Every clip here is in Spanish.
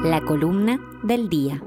La columna del día.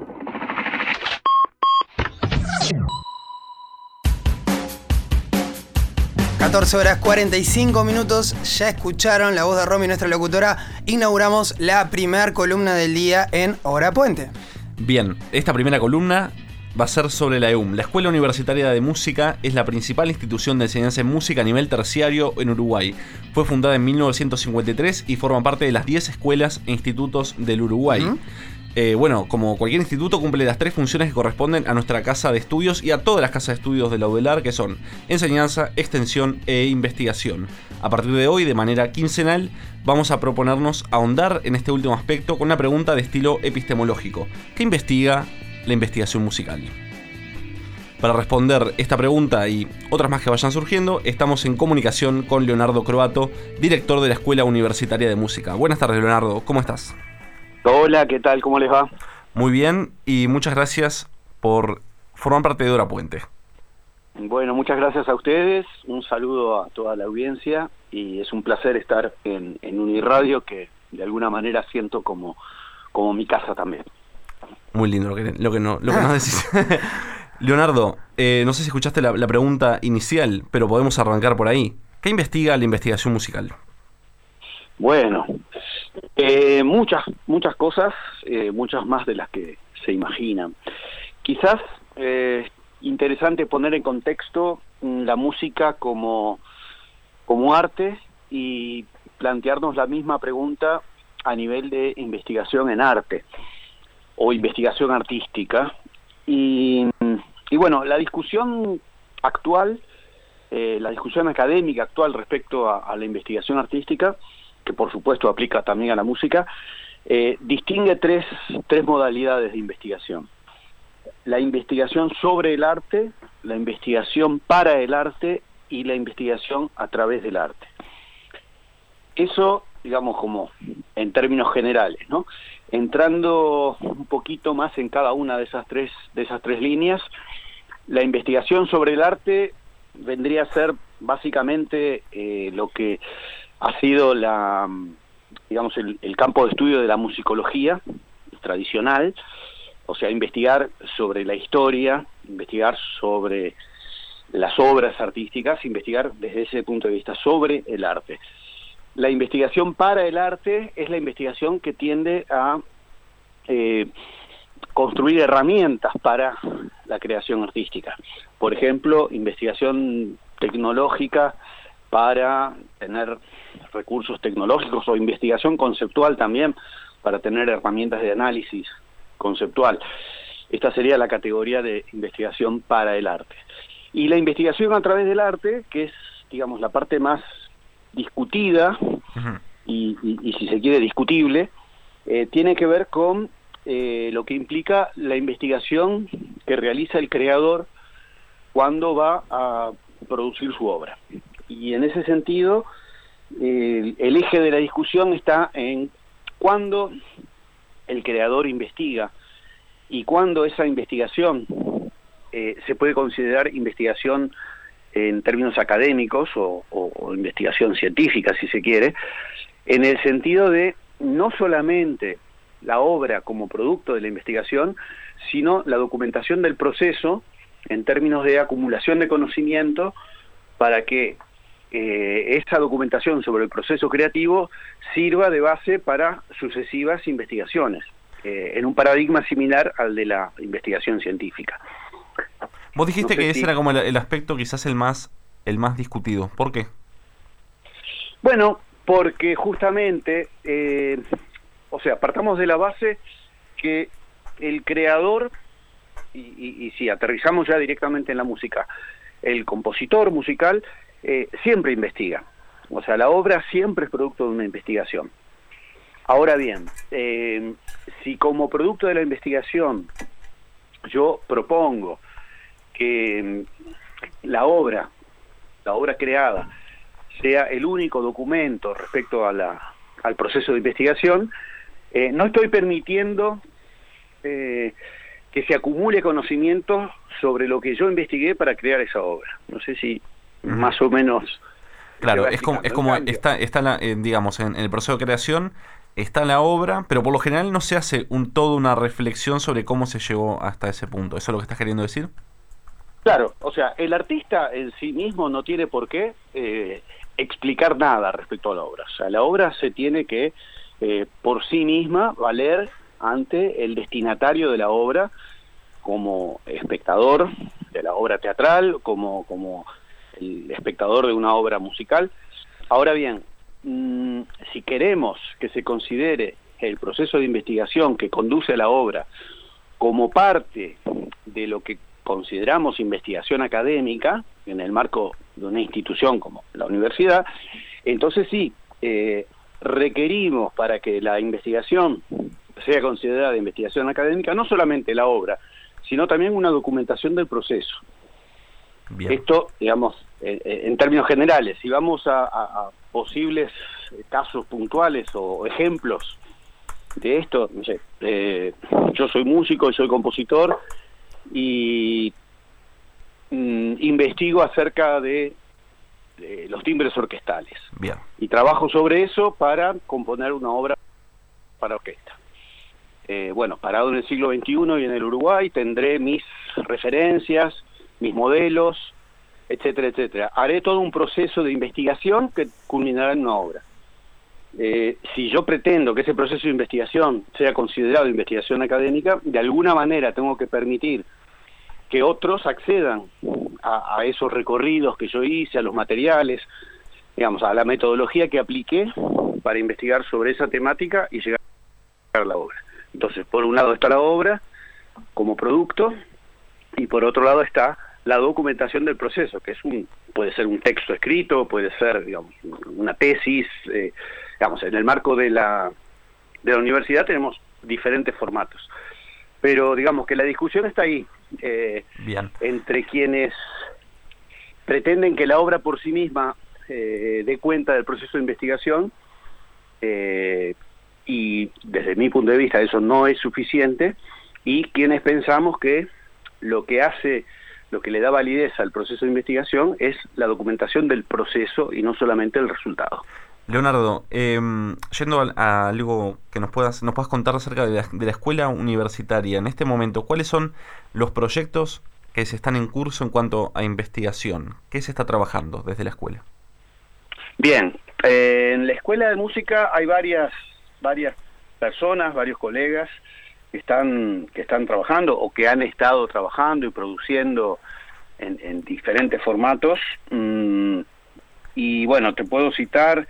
(14:45). Ya escucharon la voz de Romy, nuestra locutora. Inauguramos la primera columna del día en Hora Puente. Bien, esta primera columna va a ser sobre la EUM. La Escuela Universitaria de Música es la principal institución de enseñanza en música a nivel terciario en Uruguay. Fue fundada en 1953 y forma parte de las 10 escuelas e institutos del Uruguay. Bueno, como cualquier instituto, cumple las 3 funciones que corresponden a nuestra casa de estudios y a todas las casas de estudios de la UDELAR, que son enseñanza, extensión e investigación. A partir de hoy, de manera quincenal, vamos a proponernos ahondar en este último aspecto con una pregunta de estilo epistemológico. ¿Qué investiga la investigación musical? Para responder esta pregunta y otras más que vayan surgiendo, estamos en comunicación con Leonardo Croato, director de la Escuela Universitaria de Música. Buenas tardes, Leonardo, ¿cómo estás? Hola, ¿qué tal? ¿Cómo les va? Muy bien, y muchas gracias por formar parte de Hora Puente. Bueno, muchas gracias a ustedes, un saludo a toda la audiencia, y es un placer estar en Uniradio, que de alguna manera siento como mi casa también. Muy lindo lo que nos decís. Leonardo, no sé si escuchaste la pregunta inicial, pero podemos arrancar por ahí. ¿Qué investiga la investigación musical? Bueno, muchas cosas, muchas más de las que se imaginan. Quizás interesante poner en contexto la música como arte y plantearnos la misma pregunta a nivel de investigación en arte o investigación artística. Y bueno, la discusión actual, la discusión académica actual respecto a la investigación artística, que por supuesto aplica también a la música, distingue tres modalidades de investigación: la investigación sobre el arte, la investigación para el arte y la investigación a través del arte. Eso, digamos, como en términos generales, ¿no? Entrando un poquito más en cada una de esas tres líneas, la investigación sobre el arte vendría a ser básicamente lo que ha sido el campo de estudio de la musicología tradicional, o sea, investigar sobre la historia, investigar sobre las obras artísticas, investigar desde ese punto de vista sobre el arte. La investigación para el arte es la investigación que tiende a construir herramientas para la creación artística. Por ejemplo, investigación tecnológica para tener recursos tecnológicos, o investigación conceptual también para tener herramientas de análisis conceptual. Esta sería la categoría de investigación para el arte. Y la investigación a través del arte, que es, digamos, la parte más discutida y si se quiere discutible, tiene que ver con lo que implica la investigación que realiza el creador cuando va a producir su obra. Y en ese sentido, el eje de la discusión está en cuándo el creador investiga y cuándo esa investigación se puede considerar investigación en términos académicos o investigación científica, si se quiere, en el sentido de no solamente la obra como producto de la investigación, sino la documentación del proceso en términos de acumulación de conocimiento para que esa documentación sobre el proceso creativo sirva de base para sucesivas investigaciones, en un paradigma similar al de la investigación científica. Vos dijiste que ese era como el aspecto quizás el más discutido. ¿Por qué? Bueno, porque justamente, partamos de la base que el creador, y si aterrizamos ya directamente en la música, el compositor musical siempre investiga. O sea, la obra siempre es producto de una investigación. Ahora bien, si como producto de la investigación yo propongo que la obra creada sea el único documento respecto al proceso de investigación, no estoy permitiendo que se acumule conocimiento sobre lo que yo investigué para crear esa obra. No sé si más o menos... Claro, es como está digamos, en el proceso de creación está la obra, pero por lo general no se hace toda una reflexión sobre cómo se llegó hasta ese punto. ¿Eso es lo que estás queriendo decir? Claro, o sea, el artista en sí mismo no tiene por qué explicar nada respecto a la obra. O sea, la obra se tiene que, por sí misma, valer ante el destinatario de la obra, como espectador de la obra teatral, como el espectador de una obra musical. Ahora bien, si queremos que se considere el proceso de investigación que conduce a la obra como parte de lo que consideramos investigación académica, en el marco de una institución como la universidad, entonces sí, requerimos para que la investigación sea considerada investigación académica, no solamente la obra, sino también una documentación del proceso. Bien. Esto, digamos, en términos generales. Si vamos a posibles casos puntuales o ejemplos de esto, no sé, yo soy músico y soy compositor y investigo acerca de los timbres orquestales. Bien. Y trabajo sobre eso para componer una obra para orquesta. Bueno, parado en el siglo XXI y en el Uruguay, tendré mis referencias, mis modelos, etcétera, etcétera. Haré todo un proceso de investigación que culminará en una obra. Si yo pretendo que ese proceso de investigación sea considerado investigación académica, de alguna manera tengo que permitir que otros accedan a esos recorridos que yo hice, a los materiales, digamos, a la metodología que apliqué para investigar sobre esa temática y llegar a la obra. Entonces, por un lado está la obra como producto y por otro lado está la documentación del proceso, que puede ser un texto escrito, puede ser, digamos, una tesis. Digamos, en el marco de la universidad tenemos diferentes formatos, pero digamos que la discusión está ahí, entre quienes pretenden que la obra por sí misma dé cuenta del proceso de investigación, y desde mi punto de vista eso no es suficiente, y quienes pensamos que lo que le da validez al proceso de investigación es la documentación del proceso y no solamente el resultado. Leonardo, yendo a algo que nos puedas contar acerca de la escuela universitaria, en este momento, ¿cuáles son los proyectos que se están en curso en cuanto a investigación? ¿Qué se está trabajando desde la escuela? Bien, en la escuela de música hay varias personas, varios colegas que están trabajando o que han estado trabajando y produciendo en diferentes formatos. Y bueno, te puedo citar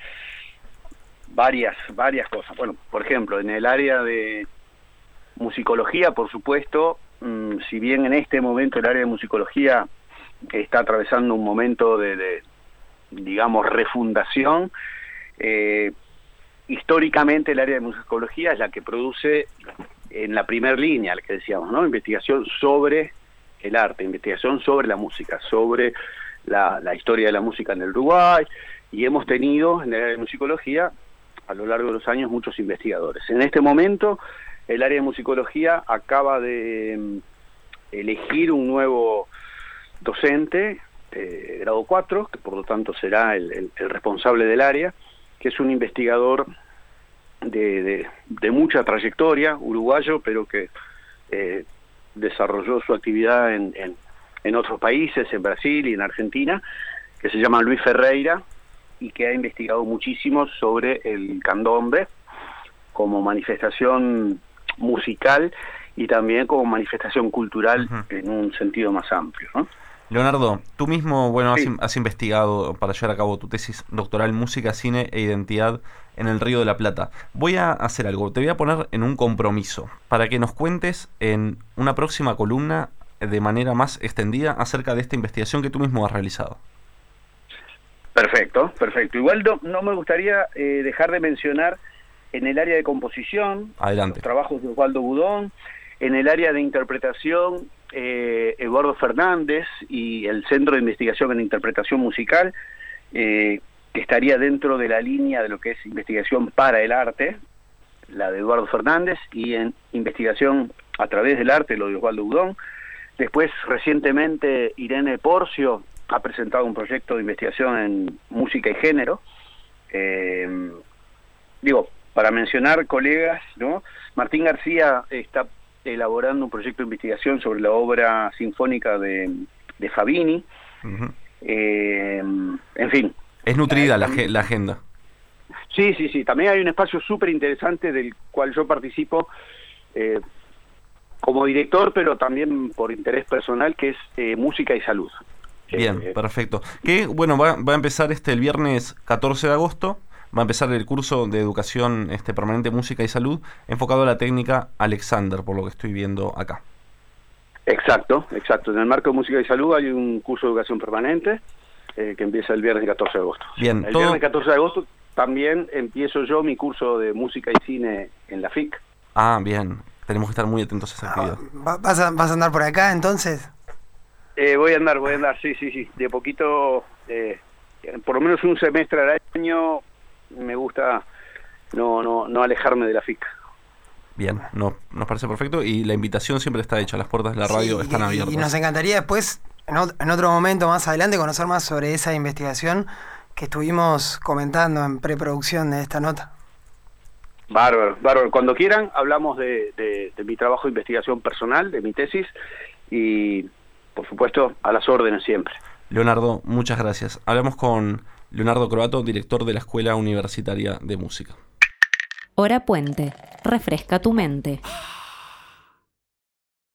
varias cosas. Bueno, por ejemplo, en el área de musicología, por supuesto, si bien en este momento el área de musicología está atravesando un momento de digamos, refundación, históricamente el área de musicología es la que produce en la primera línea, la que decíamos, ¿no? Investigación sobre el arte, investigación sobre la música, sobre la historia de la música en el Uruguay, y hemos tenido en el área de musicología a lo largo de los años muchos investigadores. En este momento el área de musicología acaba de elegir un nuevo docente, grado 4, que por lo tanto será el responsable del área, que es un investigador de mucha trayectoria, uruguayo, pero que desarrolló su actividad en otros países, en Brasil y en Argentina, que se llama Luis Ferreira, y que ha investigado muchísimo sobre el candombe como manifestación musical y también como manifestación cultural en un sentido más amplio, ¿no? Leonardo, tú mismo, Sí. has investigado para llevar a cabo tu tesis doctoral Música, Cine e Identidad en el Río de la Plata. Voy a hacer algo, te voy a poner en un compromiso para que nos cuentes en una próxima columna de manera más extendida acerca de esta investigación que tú mismo has realizado. Perfecto. Igual no me gustaría dejar de mencionar en el área de composición, Adelante. Los trabajos de Osvaldo Budón, en el área de interpretación, Eduardo Fernández y el Centro de Investigación en Interpretación Musical, que estaría dentro de la línea de lo que es investigación para el arte, la de Eduardo Fernández, y en investigación a través del arte, lo de Osvaldo Budón. Después, recientemente, Irene Porcio ha presentado un proyecto de investigación en música y género. para mencionar colegas, ¿no? Martín García está elaborando un proyecto de investigación sobre la obra sinfónica de Fabini. Ujú. En fin. Es nutrida la agenda. Sí. También hay un espacio súper interesante del cual yo participo como director, pero también por interés personal, que es música y salud. Bien, perfecto. Que bueno, va a empezar el viernes 14 de agosto. Va a empezar el curso de educación permanente música y salud enfocado a la técnica Alexander, por lo que estoy viendo acá. Exacto. En el marco de música y salud hay un curso de educación permanente que empieza el viernes 14 de agosto. Bien, el viernes 14 de agosto también empiezo yo mi curso de música y cine en la FIC. Ah, bien. Tenemos que estar muy atentos a esa actividad. ¿Vas a andar por acá entonces? Voy a andar, sí. De poquito, por lo menos un semestre al año, me gusta no alejarme de la FIC. Bien, nos parece perfecto y la invitación siempre está hecha, las puertas de la radio están abiertas. Y nos encantaría después, en otro momento más adelante, conocer más sobre esa investigación que estuvimos comentando en preproducción de esta nota. Bárbaro. Cuando quieran, hablamos de mi trabajo de investigación personal, de mi tesis, y por supuesto, a las órdenes siempre. Leonardo, muchas gracias. Hablamos con Leonardo Croato, director de la Escuela Universitaria de Música. Hora Puente. Refresca tu mente.